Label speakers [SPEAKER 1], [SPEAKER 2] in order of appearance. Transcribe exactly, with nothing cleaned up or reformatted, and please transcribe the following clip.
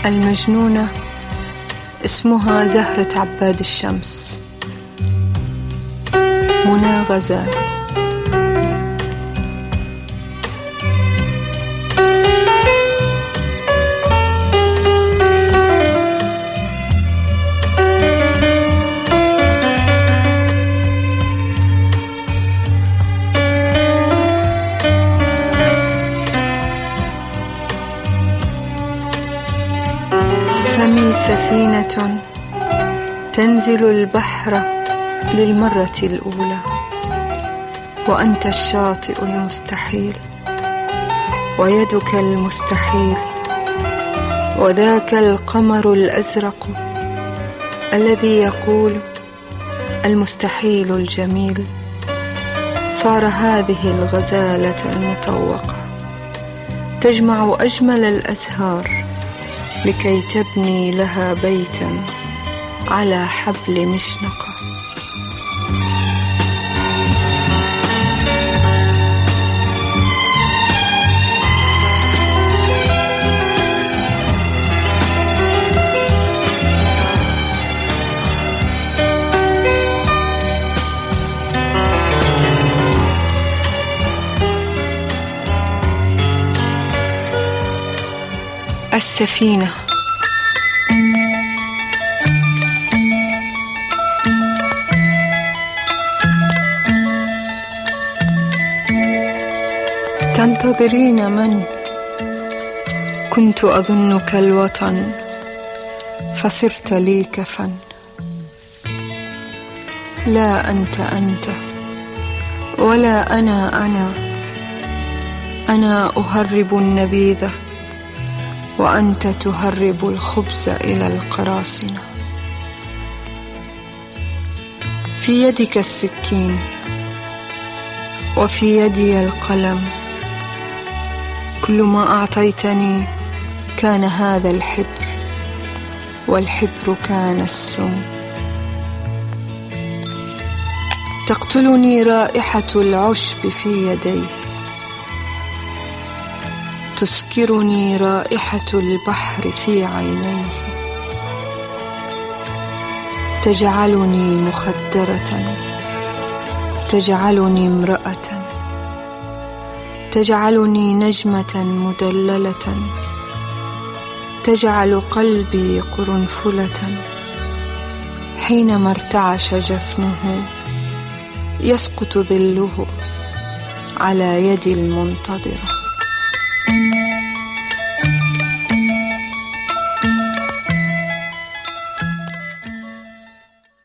[SPEAKER 1] المجنونة اسمها زهرة عباد الشمس، منى غزال. فمي سفينة تنزل البحر للمرة الأولى، وأنت الشاطئ المستحيل، ويدك المستحيل، وذاك القمر الأزرق الذي يقول المستحيل الجميل. صار هذه الغزالة المطوقة تجمع أجمل الأزهار لكي تبني لها بيتا على حبل مشنقة. السفينة. تنتظرين من؟ كنت أظنك الوطن فصرت لي كفن. لا أنت أنت ولا أنا أنا. أنا أهرب النبيذ وأنت تهرب الخبز إلى القراصنة. في يدك السكين وفي يدي القلم. كل ما أعطيتني كان هذا الحبر، والحبر كان السم. تقتلني رائحة العشب في يديه، تسكرني رائحة البحر في عينيه، تجعلني مخدرة، تجعلني امرأة، تجعلني نجمة مدللة، تجعل قلبي قرنفلة. حينما ارتعش جفنه يسقط ظله على يدي المنتظرة.